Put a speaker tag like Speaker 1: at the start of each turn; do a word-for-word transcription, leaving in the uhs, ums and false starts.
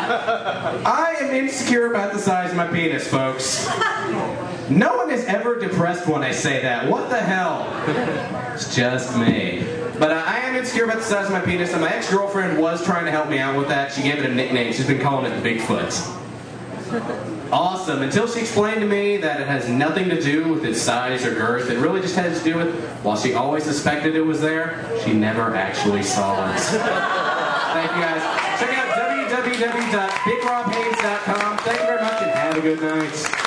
Speaker 1: I am insecure about the size of my penis, folks. No one is ever depressed when I say that. What the hell? It's just me. But uh, I am insecure about the size of my penis, and my ex-girlfriend was trying to help me out with that. She gave it a nickname. She's been calling it Bigfoot. Awesome. Until she explained to me that it has nothing to do with its size or girth. It really just has to do with, while she always suspected it was there, she never actually saw it. Thank you, guys. Check out w w w dot big rob haynes dot com. Thank you very much, and have a good night.